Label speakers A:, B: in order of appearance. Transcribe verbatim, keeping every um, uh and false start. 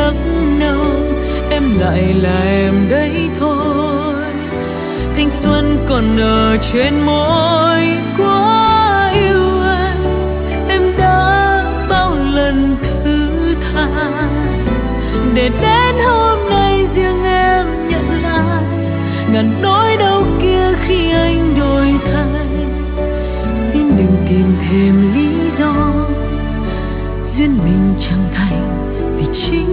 A: sắc nồng, em lại là em đấy thôi. Thanh xuân còn ở trên môi quá yêu anh, em đã bao lần thứ tha để đến hôm nay riêng em nhận lại ngàn nỗi đau kia khi anh đổi thay. Xin đừng tìm thêm lý do, duyên mình chẳng thành vì chính